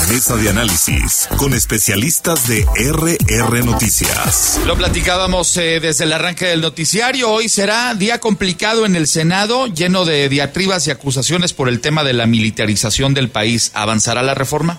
Mesa de análisis con especialistas de RR Noticias. Lo platicábamos desde el arranque del noticiario. Hoy será día complicado en el Senado, lleno de diatribas y acusaciones por el tema de la militarización del país. ¿Avanzará la reforma?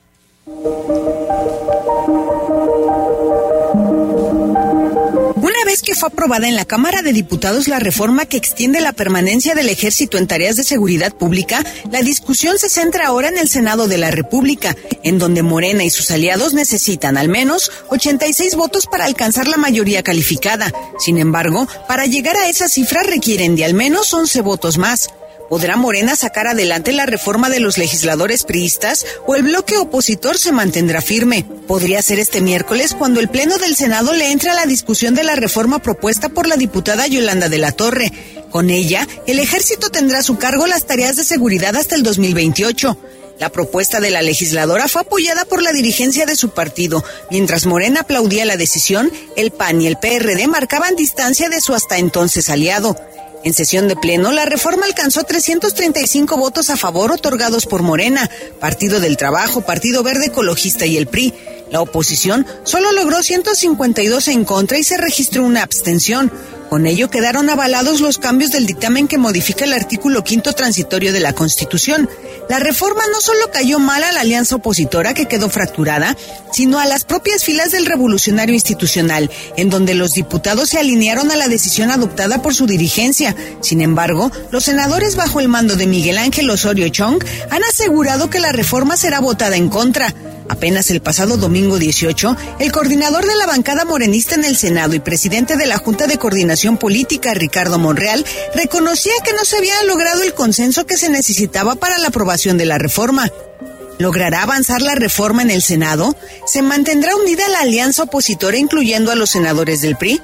Una vez que fue aprobada en la Cámara de Diputados la reforma que extiende la permanencia del Ejército en tareas de seguridad pública, la discusión se centra ahora en el Senado de la República, en donde Morena y sus aliados necesitan al menos 86 votos para alcanzar la mayoría calificada. Sin embargo, para llegar a esa cifra requieren de al menos 11 votos más. ¿Podrá Morena sacar adelante la reforma de los legisladores priistas o el bloque opositor se mantendrá firme? Podría ser este miércoles cuando el Pleno del Senado le entre a la discusión de la reforma propuesta por la diputada Yolanda de la Torre. Con ella, el Ejército tendrá a su cargo las tareas de seguridad hasta el 2028. La propuesta de la legisladora fue apoyada por la dirigencia de su partido. Mientras Morena aplaudía la decisión, el PAN y el PRD marcaban distancia de su hasta entonces aliado. En sesión de pleno, la reforma alcanzó 335 votos a favor otorgados por Morena, Partido del Trabajo, Partido Verde Ecologista y el PRI. La oposición solo logró 152 en contra y se registró una abstención. Con ello quedaron avalados los cambios del dictamen que modifica el artículo 5º transitorio de la Constitución. La reforma no solo cayó mal a la alianza opositora que quedó fracturada, sino a las propias filas del revolucionario institucional, en donde los diputados se alinearon a la decisión adoptada por su dirigencia. Sin embargo, los senadores bajo el mando de Miguel Ángel Osorio Chong han asegurado que la reforma será votada en contra. Apenas el pasado domingo 18, el coordinador de la bancada morenista en el Senado y presidente de la Junta de Coordinación Política, Ricardo Monreal, reconocía que no se había logrado el consenso que se necesitaba para la aprobación de la reforma. ¿Logrará avanzar la reforma en el Senado? ¿Se mantendrá unida la alianza opositora incluyendo a los senadores del PRI?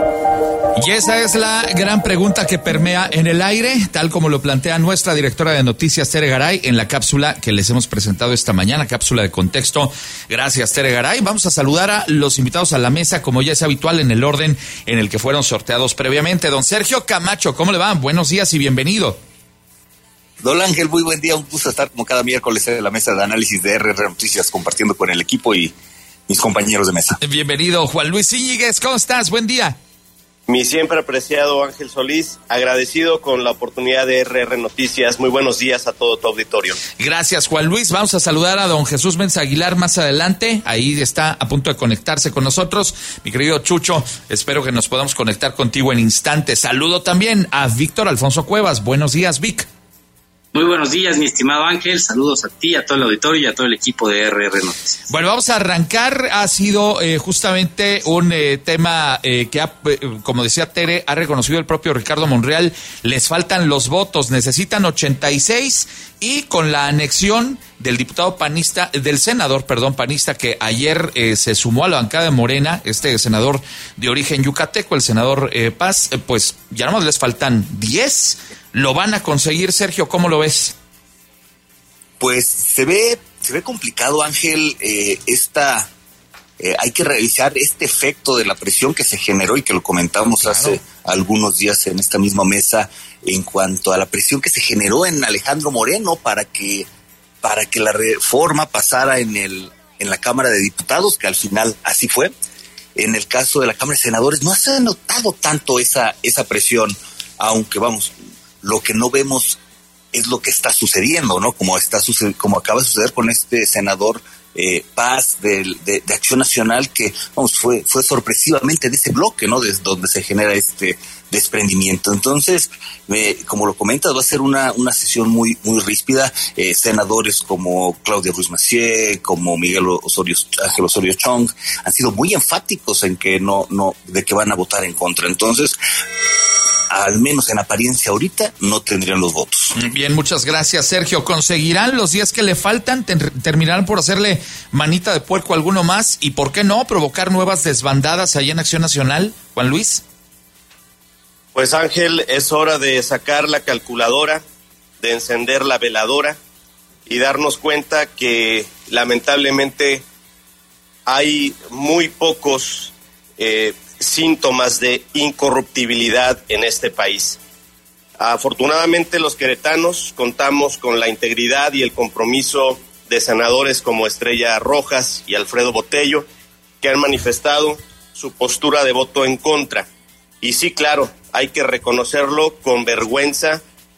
Y esa es la gran pregunta que permea en el aire, tal como lo plantea nuestra directora de noticias, Tere Garay, en la cápsula que les hemos presentado esta mañana, cápsula de contexto. Gracias, Tere Garay. Vamos a saludar a los invitados a la mesa, como ya es habitual, en el orden en el que fueron sorteados previamente. Don Sergio Camacho, ¿cómo le va? Buenos días y bienvenido. Don Ángel, muy buen día. Un gusto estar como cada miércoles en la mesa de análisis de RR Noticias, compartiendo con el equipo y mis compañeros de mesa. Bienvenido, Juan Luis Íñiguez. ¿Cómo estás? Buen día. Mi siempre apreciado Ángel Solís, agradecido con la oportunidad de RR Noticias. Muy buenos días a todo tu auditorio. Gracias, Juan Luis. Vamos a saludar a don Jesús Mensa Aguilar más adelante. Ahí está a punto de conectarse con nosotros. Mi querido Chucho, espero que nos podamos conectar contigo en instantes. Saludo también a Víctor Alfonso Cuevas. Buenos días, Vic. Muy buenos días, mi estimado Ángel. Saludos a ti, a todo el auditorio y a todo el equipo de RR Noticias. Bueno, vamos a arrancar. Ha sido justamente un tema que, como decía Tere, ha reconocido el propio Ricardo Monreal. Les faltan los votos, necesitan 86 y con la anexión del diputado panista, del senador, panista, que ayer se sumó a la bancada de Morena, este senador de origen yucateco, el senador Paz, pues ya nomás les faltan 10. ¿Lo van a conseguir, Sergio? ¿Cómo lo ves? Pues se ve complicado, Ángel. Hay que revisar este efecto de la presión que se generó y que lo comentamos hace algunos días en esta misma mesa en cuanto a la presión que se generó en Alejandro Moreno para que la reforma pasara en la Cámara de Diputados, que al final así fue. En el caso de la Cámara de Senadores no se ha notado tanto esa presión, aunque lo que no vemos es lo que está sucediendo, ¿no? Como acaba de suceder con este senador Paz de Acción Nacional, que fue sorpresivamente de ese bloque, ¿no? Desde donde se genera este desprendimiento. Entonces, como lo comentas, va a ser una sesión muy muy ríspida. Senadores como Claudia Ruiz Massieu, como Ángel Osorio Chong, han sido muy enfáticos en que de que van a votar en contra. Entonces, al menos en apariencia ahorita, no tendrían los votos. Bien, muchas gracias, Sergio. ¿Conseguirán los 10 que le faltan? ¿Terminarán por hacerle manita de puerco a alguno más? ¿Y por qué no provocar nuevas desbandadas allá en Acción Nacional, Juan Luis? Pues, Ángel, es hora de sacar la calculadora, de encender la veladora y darnos cuenta que, lamentablemente, hay muy pocos síntomas de incorruptibilidad en este país. Afortunadamente, los queretanos contamos con la integridad y el compromiso de senadores como Estrella Rojas y Alfredo Botello, que han manifestado su postura de voto en contra. Y sí, claro, hay que reconocerlo con vergüenza,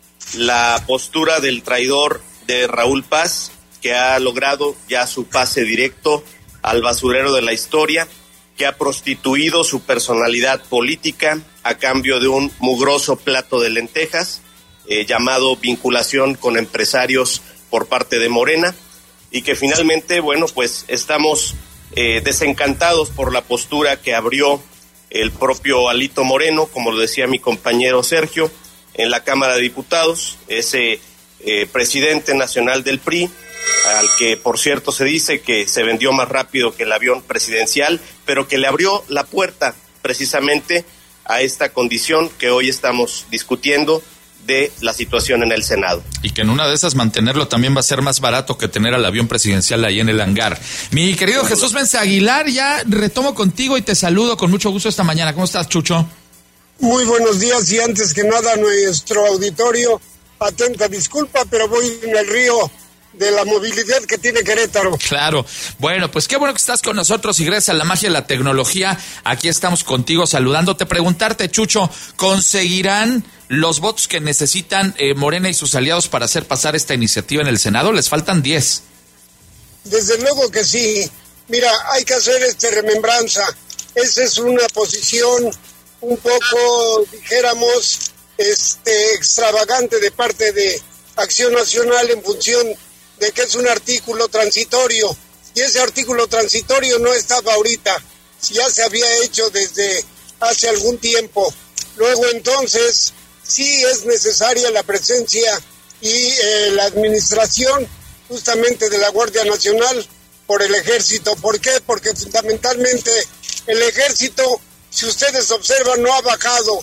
la postura del traidor de Raúl Paz, que ha logrado ya su pase directo al basurero de la historia, que ha prostituido su personalidad política a cambio de un mugroso plato de lentejas, llamado vinculación con empresarios por parte de Morena, y que finalmente, bueno, pues estamos desencantados por la postura que abrió el propio Alito Moreno, como lo decía mi compañero Sergio, en la Cámara de Diputados, ese presidente nacional del PRI, al que por cierto se dice que se vendió más rápido que el avión presidencial, pero que le abrió la puerta precisamente a esta condición que hoy estamos discutiendo de la situación en el Senado. Y que en una de esas mantenerlo también va a ser más barato que tener al avión presidencial ahí en el hangar. Mi querido Jesús Vence Aguilar, ya retomo contigo y te saludo con mucho gusto esta mañana. ¿Cómo estás, Chucho? Muy buenos días, y antes que nada nuestro auditorio, atenta disculpa, pero voy en el río de la movilidad que tiene Querétaro. Claro. Bueno, pues qué bueno que estás con nosotros y gracias a la magia de la tecnología, aquí estamos contigo saludándote. Preguntarte, Chucho, ¿conseguirán los votos que necesitan Morena y sus aliados para hacer pasar esta iniciativa en el Senado? Les faltan 10. Desde luego que sí. Mira, hay que hacer remembranza. Esa es una posición un poco, dijéramos, extravagante de parte de Acción Nacional en función de que es un artículo transitorio, y ese artículo transitorio no estaba ahorita, ya se había hecho desde hace algún tiempo. Luego entonces sí es necesaria la presencia y la administración justamente de la Guardia Nacional por el Ejército. ¿Por qué? Porque fundamentalmente el Ejército, si ustedes observan, no ha bajado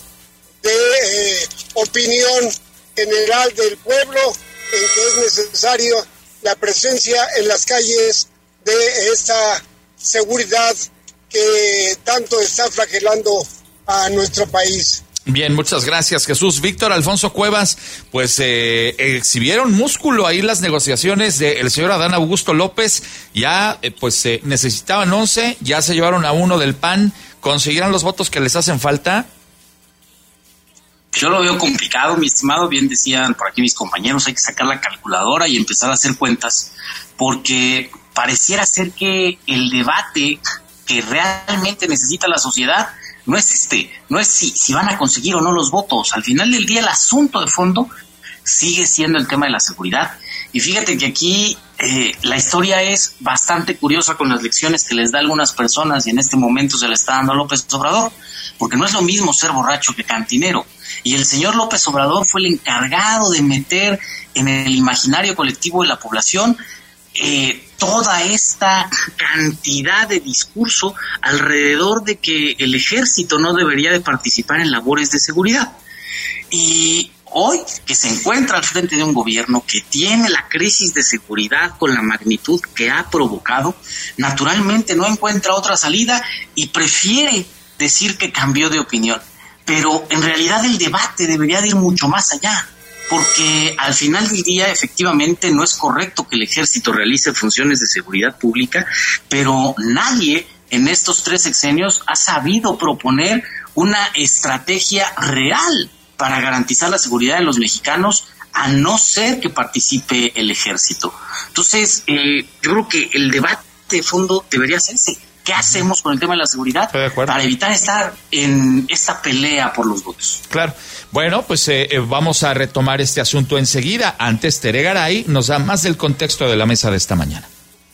de opinión general del pueblo en que es necesario la presencia en las calles de esta seguridad que tanto está flagelando a nuestro país. Bien, muchas gracias, Jesús. Víctor Alfonso Cuevas, pues exhibieron músculo ahí las negociaciones del señor Adán Augusto López. Ya necesitaban 11, ya se llevaron a 1 del PAN. ¿Conseguirán los votos que les hacen falta? Yo lo veo complicado, mi estimado. Bien decían por aquí mis compañeros, hay que sacar la calculadora y empezar a hacer cuentas, porque pareciera ser que el debate que realmente necesita la sociedad no es si van a conseguir o no los votos. Al final del día el asunto de fondo sigue siendo el tema de la seguridad. Y fíjate que aquí la historia es bastante curiosa con las lecciones que les da a algunas personas, y en este momento se le está dando a López Obrador, porque no es lo mismo ser borracho que cantinero. Y el señor López Obrador fue el encargado de meter en el imaginario colectivo de la población toda esta cantidad de discurso alrededor de que el ejército no debería de participar en labores de seguridad. Y hoy que se encuentra al frente de un gobierno que tiene la crisis de seguridad con la magnitud que ha provocado, naturalmente no encuentra otra salida y prefiere decir que cambió de opinión. Pero en realidad el debate debería de ir mucho más allá, porque al final del día efectivamente no es correcto que el ejército realice funciones de seguridad pública, pero nadie en estos 3 sexenios ha sabido proponer una estrategia real para garantizar la seguridad de los mexicanos, a no ser que participe el ejército. Entonces, yo creo que el debate de fondo debería hacerse. ¿Qué hacemos con el tema de la seguridad para evitar estar en esta pelea por los votos? Claro. Bueno, pues vamos a retomar este asunto enseguida. Antes, Tere Garay nos da más del contexto de la mesa de esta mañana.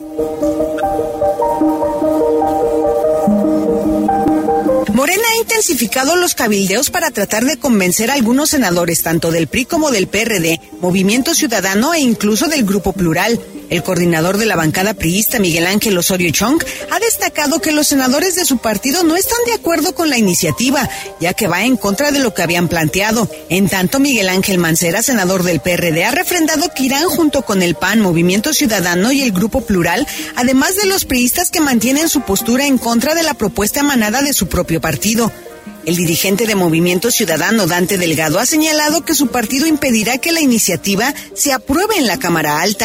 Morena ha intensificado los cabildeos para tratar de convencer a algunos senadores, tanto del PRI como del PRD, Movimiento Ciudadano e incluso del Grupo Plural. El coordinador de la bancada priista, Miguel Ángel Osorio Chong, ha destacado que los senadores de su partido no están de acuerdo con la iniciativa, ya que va en contra de lo que habían planteado. En tanto, Miguel Ángel Mancera, senador del PRD, ha refrendado que irán junto con el PAN, Movimiento Ciudadano y el Grupo Plural, además de los priistas que mantienen su postura en contra de la propuesta emanada de su propio partido. El dirigente de Movimiento Ciudadano, Dante Delgado, ha señalado que su partido impedirá que la iniciativa se apruebe en la Cámara Alta.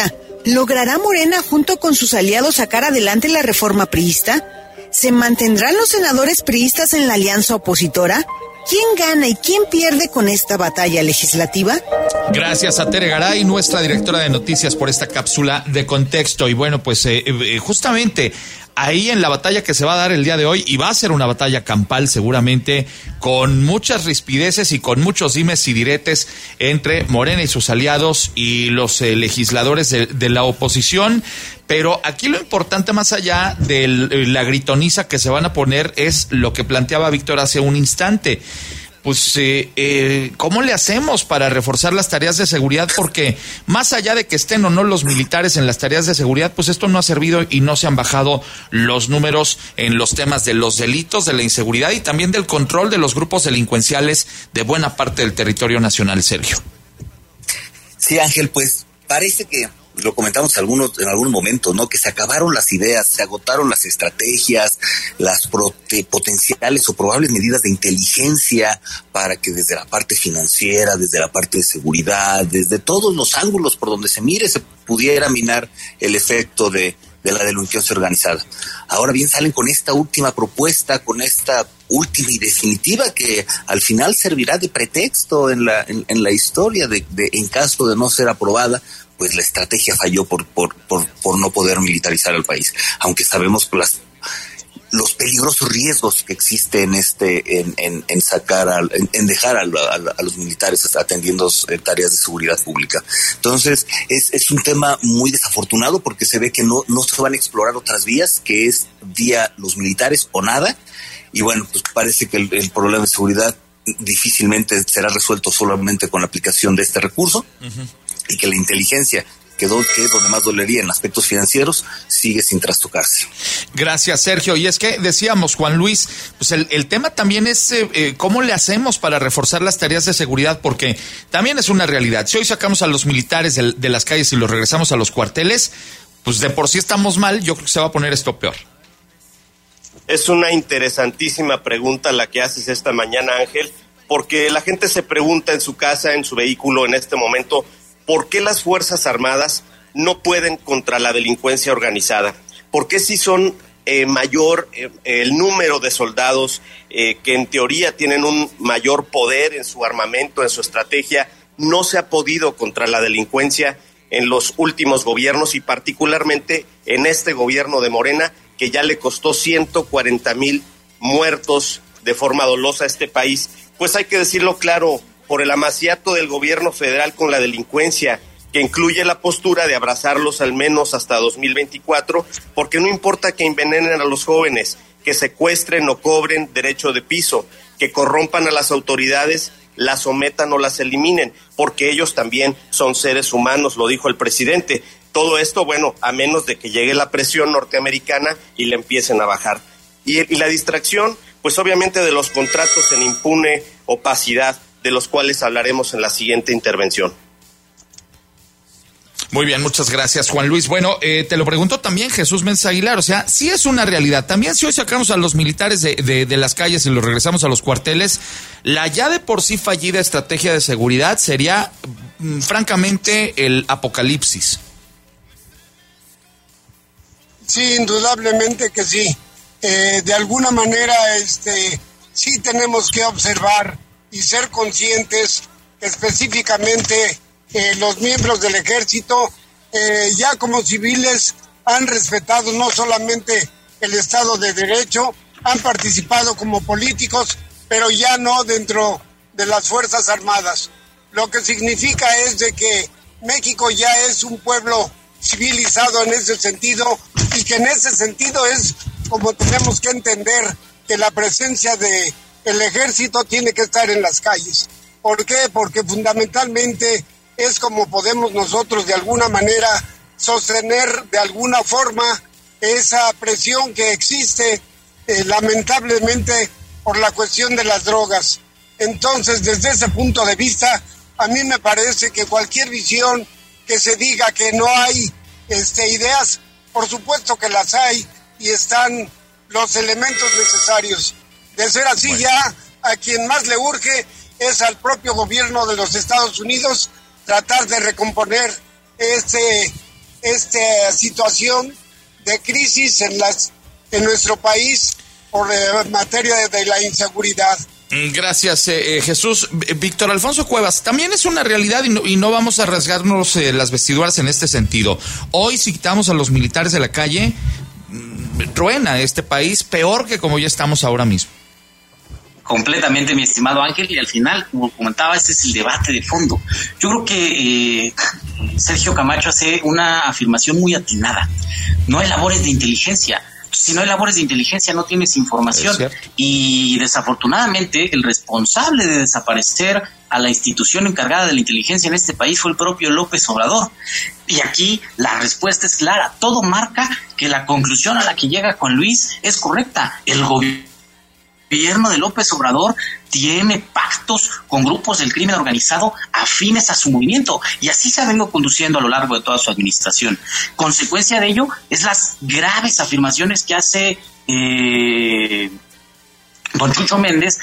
¿Logrará Morena junto con sus aliados sacar adelante la reforma priista? ¿Se mantendrán los senadores priistas en la alianza opositora? ¿Quién gana y quién pierde con esta batalla legislativa? Gracias a Tere Garay, nuestra directora de noticias, por esta cápsula de contexto. Y bueno, pues justamente ahí en la batalla que se va a dar el día de hoy, y va a ser una batalla campal seguramente, con muchas rispideces y con muchos dimes y diretes entre Morena y sus aliados y los legisladores de la oposición. Pero aquí lo importante, más allá de la gritoniza que se van a poner, es lo que planteaba Víctor hace un instante. Pues, ¿cómo le hacemos para reforzar las tareas de seguridad? Porque más allá de que estén o no los militares en las tareas de seguridad, pues esto no ha servido y no se han bajado los números en los temas de los delitos, de la inseguridad y también del control de los grupos delincuenciales de buena parte del territorio nacional, Sergio. Sí, Ángel, pues parece que lo comentamos en algún momento, ¿no? Que se acabaron las ideas, se agotaron las estrategias, las potenciales o probables medidas de inteligencia para que desde la parte financiera, desde la parte de seguridad, desde todos los ángulos por donde se mire, se pudiera minar el efecto de la delincuencia organizada. Ahora bien, salen con esta última propuesta, con esta última y definitiva que al final servirá de pretexto en la historia en caso de no ser aprobada. Pues la estrategia falló por no poder militarizar al país, aunque sabemos que los peligrosos riesgos que existen en dejar a los militares atendiendo tareas de seguridad pública. Entonces es un tema muy desafortunado porque se ve que no se van a explorar otras vías, que es vía los militares o nada, y bueno, pues parece que el problema de seguridad difícilmente será resuelto solamente con la aplicación de este recurso. Uh-huh. Y que la inteligencia, que es donde más dolería en aspectos financieros, sigue sin trastocarse. Gracias, Sergio. Y es que decíamos, Juan Luis, pues el tema también es cómo le hacemos para reforzar las tareas de seguridad, porque también es una realidad. Si hoy sacamos a los militares de las calles y los regresamos a los cuarteles, pues de por sí estamos mal, yo creo que se va a poner esto peor. Es una interesantísima pregunta la que haces esta mañana, Ángel, porque la gente se pregunta en su casa, en su vehículo, en este momento, ¿por qué las Fuerzas Armadas no pueden contra la delincuencia organizada? ¿Por qué si son mayor el número de soldados que en teoría tienen un mayor poder en su armamento, en su estrategia, no se ha podido contra la delincuencia en los últimos gobiernos y particularmente en este gobierno de Morena, que ya le costó 140,000 muertos de forma dolosa a este país? Pues hay que decirlo claro, por el amaciato del gobierno federal con la delincuencia, que incluye la postura de abrazarlos al menos hasta 2024, porque no importa que envenenen a los jóvenes, que secuestren o cobren derecho de piso, que corrompan a las autoridades, las sometan o las eliminen, porque ellos también son seres humanos, lo dijo el presidente. Todo esto, bueno, a menos de que llegue la presión norteamericana y le empiecen a bajar. Y la distracción, pues obviamente de los contratos en impune opacidad, de los cuales hablaremos en la siguiente intervención. Muy bien, muchas gracias, Juan Luis. Bueno, te lo preguntó también Jesús Méndez Aguilar, o sea, sí es una realidad. También si hoy sacamos a los militares de las calles y los regresamos a los cuarteles, la ya de por sí fallida estrategia de seguridad sería, francamente, el apocalipsis. Sí, indudablemente que sí. De alguna manera, sí tenemos que observar y ser conscientes que específicamente los miembros del ejército ya como civiles han respetado no solamente el Estado de Derecho, han participado como políticos, pero ya no dentro de las Fuerzas Armadas. Lo que significa es de que México ya es un pueblo civilizado en ese sentido, y que en ese sentido es como tenemos que entender que la presencia de el ejército tiene que estar en las calles. ¿Por qué? Porque fundamentalmente es como podemos nosotros de alguna manera sostener de alguna forma esa presión que existe lamentablemente por la cuestión de las drogas. Entonces, desde ese punto de vista, a mí me parece que cualquier visión que se diga que no hay ideas, por supuesto que las hay y están los elementos necesarios. De ser así, bueno, ya a quien más le urge es al propio gobierno de los Estados Unidos tratar de recomponer esta situación de crisis en nuestro país por materia de la inseguridad. Gracias, Jesús. Víctor Alfonso Cuevas, también es una realidad y no vamos a rasgarnos las vestiduras en este sentido. Hoy, si quitamos a los militares de la calle, truena este país peor que como ya estamos ahora mismo. Completamente, mi estimado Ángel, y al final, como comentaba, este es el debate de fondo. Yo creo que Sergio Camacho hace una afirmación muy atinada. No hay labores de inteligencia. Si no hay labores de inteligencia, no tienes información. Y desafortunadamente, el responsable de desaparecer a la institución encargada de la inteligencia en este país fue el propio López Obrador. Y aquí la respuesta es clara. Todo marca que la conclusión a la que llega Juan Luis es correcta. El gobierno de López Obrador tiene pactos con grupos del crimen organizado afines a su movimiento, y así se ha venido conduciendo a lo largo de toda su administración. Consecuencia de ello es las graves afirmaciones que hace don Chucho Méndez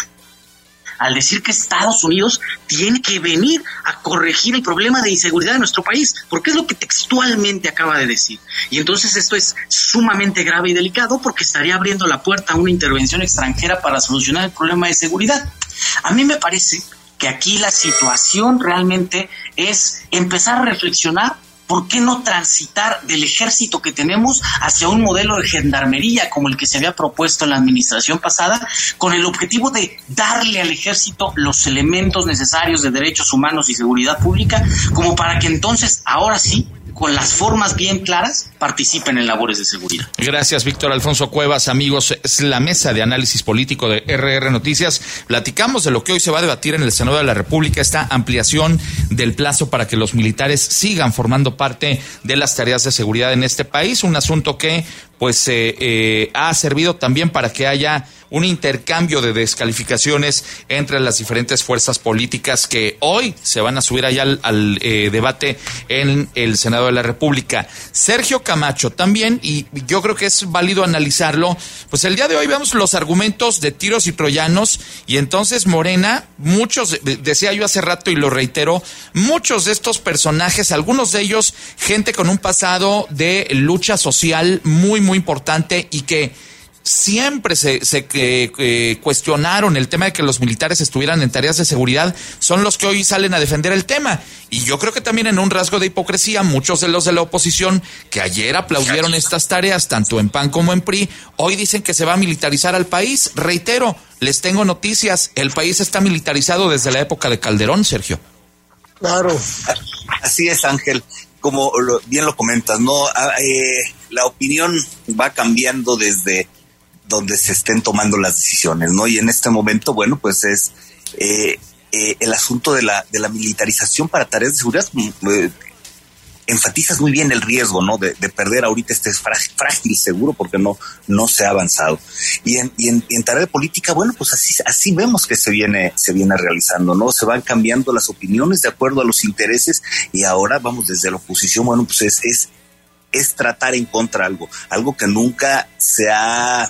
al decir que Estados Unidos tiene que venir a corregir el problema de inseguridad de nuestro país, porque es lo que textualmente acaba de decir. Y entonces esto es sumamente grave y delicado, porque estaría abriendo la puerta a una intervención extranjera para solucionar el problema de seguridad. A mí me parece que aquí la situación realmente es empezar a reflexionar. ¿Por qué no transitar del ejército que tenemos hacia un modelo de gendarmería como el que se había propuesto en la administración pasada, con el objetivo de darle al ejército los elementos necesarios de derechos humanos y seguridad pública, como para que entonces, ahora sí, con las formas bien claras, participen en labores de seguridad? Gracias, Víctor Alfonso Cuevas. Amigos, es la mesa de análisis político de RR Noticias. Platicamos de lo que hoy se va a debatir en el Senado de la República, esta ampliación del plazo para que los militares sigan formando parte de las tareas de seguridad en este país, un asunto que pues ha servido también para que haya un intercambio de descalificaciones entre las diferentes fuerzas políticas que hoy se van a subir allá al debate en el Senado de la República. Sergio Camacho también, y yo creo que es válido analizarlo, pues el día de hoy vemos los argumentos de tiros y troyanos, y entonces Morena, muchos, decía yo hace rato y lo reitero, muchos de estos personajes, algunos de ellos gente con un pasado de lucha social muy importante, y que siempre se cuestionaron el tema de que los militares estuvieran en tareas de seguridad, son los que hoy salen a defender el tema. Y yo creo que también en un rasgo de hipocresía, muchos de los de la oposición que ayer aplaudieron estas tareas, tanto en PAN como en PRI, hoy dicen que se va a militarizar al país. Reitero, les tengo noticias, el país está militarizado desde la época de Calderón, Sergio. Claro. Así es, Ángel. Como bien lo comentas, ¿no? La opinión va cambiando desde donde se estén tomando las decisiones, ¿no? Y en este momento, bueno, pues es el asunto de la militarización para tareas de seguridad. Enfatizas muy bien el riesgo, ¿no? De perder ahorita este frágil seguro, porque no se ha avanzado. Y en tarea de política, bueno, pues así vemos que se viene realizando, ¿no? Se van cambiando las opiniones de acuerdo a los intereses, y ahora vamos desde la oposición, bueno, pues es tratar en contra algo que nunca se ha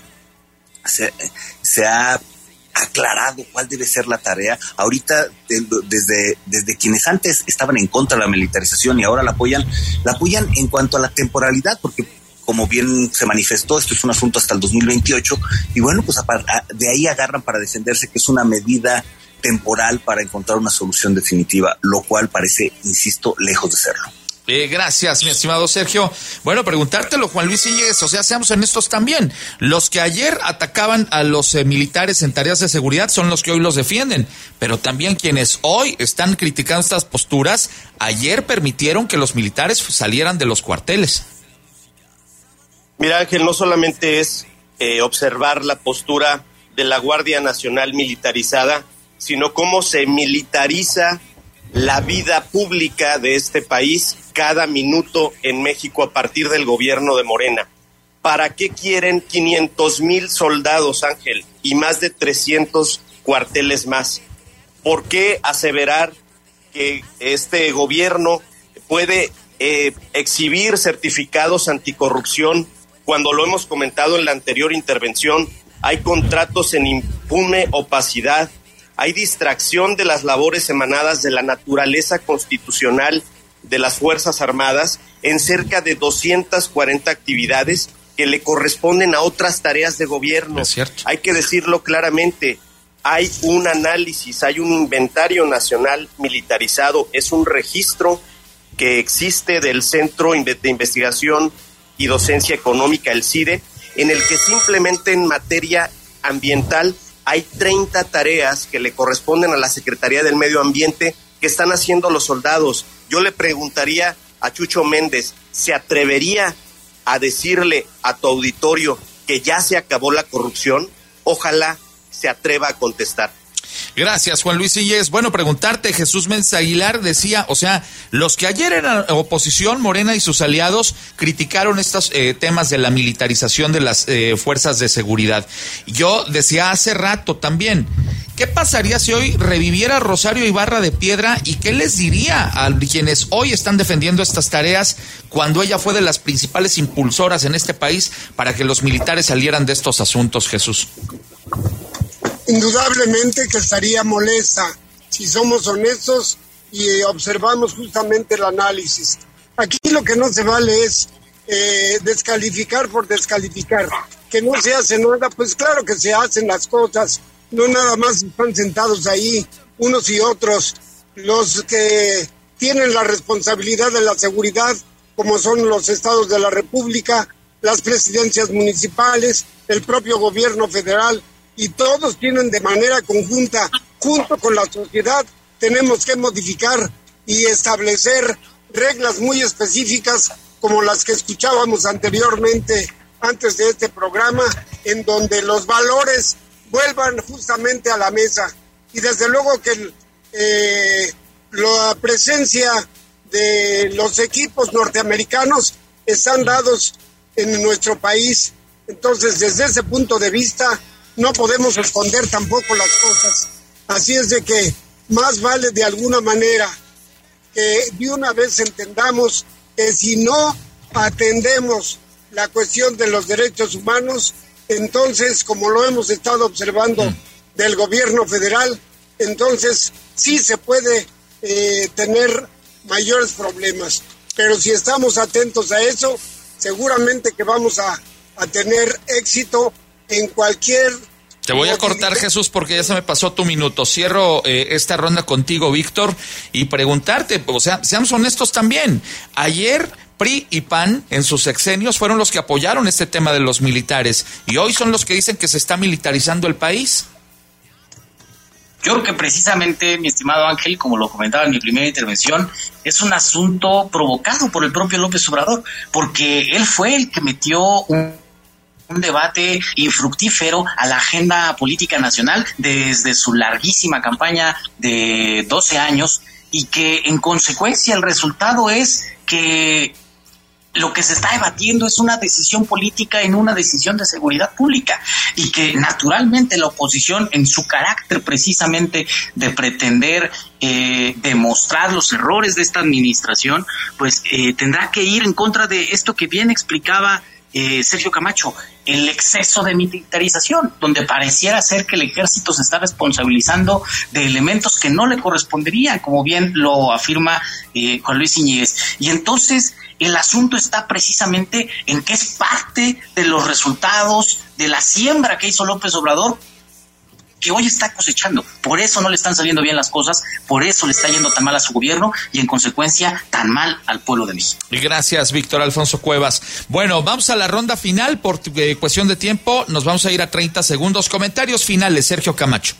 aclarado cuál debe ser la tarea. Ahorita desde quienes antes estaban en contra de la militarización y ahora la apoyan en cuanto a la temporalidad, porque como bien se manifestó, esto es un asunto hasta el 2028, y bueno, pues de ahí agarran para defenderse que es una medida temporal para encontrar una solución definitiva, lo cual parece, insisto, lejos de serlo. Gracias, mi estimado Sergio. Bueno, preguntártelo, Juan Luis Íñiguez, o sea, seamos honestos también. Los que ayer atacaban a los militares en tareas de seguridad son los que hoy los defienden, pero también quienes hoy están criticando estas posturas, ayer permitieron que los militares salieran de los cuarteles. Mira, Ángel, no solamente es observar la postura de la Guardia Nacional militarizada, sino cómo se militariza la vida pública de este país cada minuto en México a partir del gobierno de Morena. ¿Para qué quieren 500,000 soldados, Ángel, y más de 300 cuarteles más? ¿Por qué aseverar que este gobierno puede exhibir certificados anticorrupción cuando lo hemos comentado en la anterior intervención? Hay contratos en impune opacidad, hay distracción de las labores emanadas de la naturaleza constitucional de las Fuerzas Armadas, en cerca de 240 actividades que le corresponden a otras tareas de gobierno. Es cierto. Hay que decirlo claramente, hay un análisis, hay un inventario nacional militarizado, es un registro que existe del Centro de Investigación y Docencia Económica, el CIDE, en el que simplemente en materia ambiental hay 30 tareas que le corresponden a la Secretaría del Medio Ambiente que están haciendo los soldados. Yo le preguntaría a Chucho Méndez, ¿se atrevería a decirle a tu auditorio que ya se acabó la corrupción? Ojalá se atreva a contestar. Gracias, Juan Luis Silles. Bueno, preguntarte, Jesús Méndez Aguilar decía, o sea, los que ayer eran oposición, Morena y sus aliados, criticaron estos temas de la militarización de las fuerzas de seguridad. Yo decía hace rato también, ¿qué pasaría si hoy reviviera Rosario Ibarra de Piedra y qué les diría a quienes hoy están defendiendo estas tareas cuando ella fue de las principales impulsoras en este país para que los militares salieran de estos asuntos, Jesús? Indudablemente que estaría molesta si somos honestos y observamos justamente el análisis. Aquí lo que no se vale es descalificar por descalificar. Que no se hace nada, pues claro que se hacen las cosas, no nada más están sentados ahí unos y otros. Los que tienen la responsabilidad de la seguridad, como son los estados de la República, las presidencias municipales, el propio gobierno federal, y todos tienen de manera conjunta, junto con la sociedad, tenemos que modificar y establecer reglas muy específicas como las que escuchábamos anteriormente, antes de este programa, en donde los valores vuelvan justamente a la mesa. Y desde luego que la presencia de los equipos norteamericanos están dados en nuestro país. Entonces, desde ese punto de vista, no podemos esconder tampoco las cosas. Así es de que más vale de alguna manera que de una vez entendamos que si no atendemos la cuestión de los derechos humanos, entonces, como lo hemos estado observando del gobierno federal, entonces sí se puede tener mayores problemas. Pero si estamos atentos a eso, seguramente que vamos a tener éxito en cualquier... Te voy a cortar, Jesús, porque ya se me pasó tu minuto. Cierro esta ronda contigo, Víctor, y preguntarte, o sea, seamos honestos también. Ayer PRI y PAN en sus sexenios fueron los que apoyaron este tema de los militares y hoy son los que dicen que se está militarizando el país. Yo creo que precisamente, mi estimado Ángel, como lo comentaba en mi primera intervención, es un asunto provocado por el propio López Obrador, porque él fue el que metió un debate infructífero a la agenda política nacional desde su larguísima campaña de 12 años y que en consecuencia el resultado es que lo que se está debatiendo es una decisión política en una decisión de seguridad pública y que naturalmente la oposición, en su carácter precisamente de pretender demostrar los errores de esta administración, pues tendrá que ir en contra de esto que bien explicaba Sergio Camacho, el exceso de militarización, donde pareciera ser que el ejército se está responsabilizando de elementos que no le corresponderían, como bien lo afirma Juan Luis Íñiguez. Y entonces el asunto está precisamente en que es parte de los resultados de la siembra que hizo López Obrador, que hoy está cosechando. Por eso no le están saliendo bien las cosas, por eso le está yendo tan mal a su gobierno y en consecuencia tan mal al pueblo de México. Gracias, Víctor Alfonso Cuevas. Bueno, vamos a la ronda final por cuestión de tiempo, nos vamos a ir a 30 segundos. Comentarios finales, Sergio Camacho.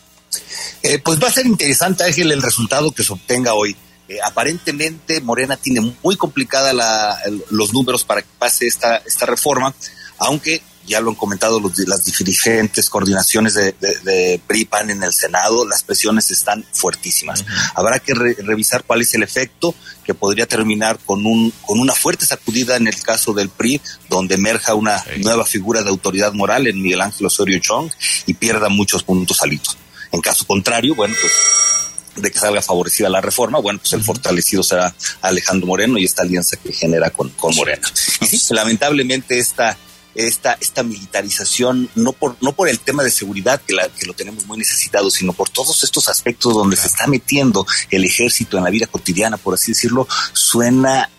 Pues va a ser interesante, Ángel, el resultado que se obtenga hoy. Aparentemente Morena tiene muy complicada los números para que pase esta reforma, aunque ya lo han comentado las diferentes coordinaciones de PRI-PAN en el Senado, las presiones están fuertísimas. Habrá que revisar cuál es el efecto, que podría terminar con una fuerte sacudida en el caso del PRI, donde emerja una nueva figura de autoridad moral en Miguel Ángel Osorio Chong y pierda muchos puntos alitos. En caso contrario, bueno, pues de que salga favorecida la reforma, bueno, pues el fortalecido será Alejandro Moreno y esta alianza que genera con Morena. Y sí, lamentablemente esta militarización, no por el tema de seguridad que lo tenemos muy necesitado, sino por todos estos aspectos donde se está metiendo el ejército en la vida cotidiana, por así decirlo, suena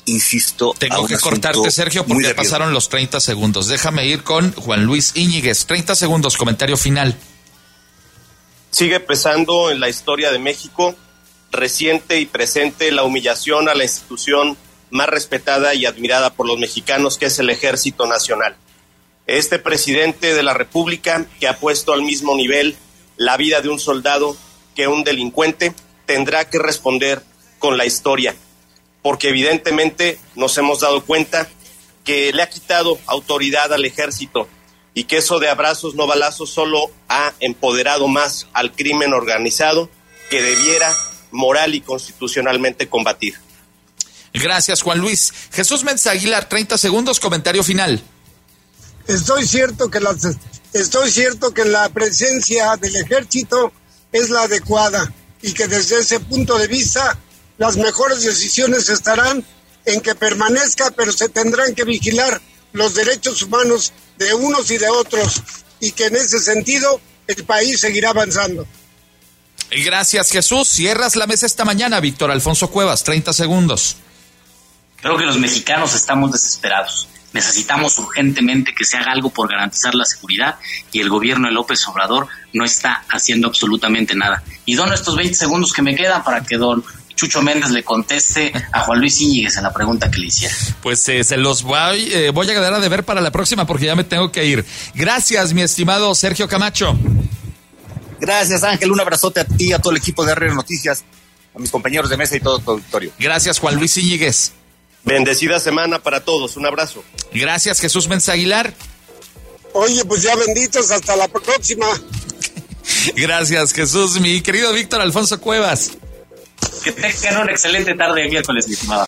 insisto. Tengo que cortarte, Sergio, porque pasaron los 30 segundos. Déjame ir con Juan Luis Íñiguez. 30 segundos, comentario final. Sigue pesando en la historia de México, reciente y presente, la humillación a la institución más respetada y admirada por los mexicanos, que es el Ejército Nacional. Este presidente de la República, que ha puesto al mismo nivel la vida de un soldado que un delincuente, tendrá que responder con la historia, porque evidentemente nos hemos dado cuenta que le ha quitado autoridad al ejército y que eso de abrazos no balazos solo ha empoderado más al crimen organizado, que debiera moral y constitucionalmente combatir. Gracias, Juan Luis. Jesús Méndez Aguilar, 30 segundos, comentario final. Estoy cierto que la presencia del ejército es la adecuada y que desde ese punto de vista las mejores decisiones estarán en que permanezca, pero se tendrán que vigilar los derechos humanos de unos y de otros, y que en ese sentido el país seguirá avanzando. Gracias, Jesús. Cierras la mesa esta mañana, Víctor Alfonso Cuevas, 30 segundos. Creo que los mexicanos estamos desesperados. Necesitamos urgentemente que se haga algo por garantizar la seguridad, y el gobierno de López Obrador no está haciendo absolutamente nada. Y dono estos 20 segundos que me quedan para que don Chucho Méndez le conteste a Juan Luis Íñiguez en la pregunta que le hiciera. Pues se los voy a quedar a deber para la próxima, porque ya me tengo que ir. Gracias, mi estimado Sergio Camacho. Gracias, Ángel. Un abrazote a ti, a todo el equipo de RR Noticias, a mis compañeros de mesa y todo tu auditorio. Gracias, Juan Luis Íñiguez. Bendecida semana para todos. Un abrazo. Gracias, Jesús Méndez Aguilar. Oye, pues ya benditos, hasta la próxima. Gracias, Jesús. Mi querido Víctor Alfonso Cuevas. Que tengan una excelente tarde de miércoles, mi estimada.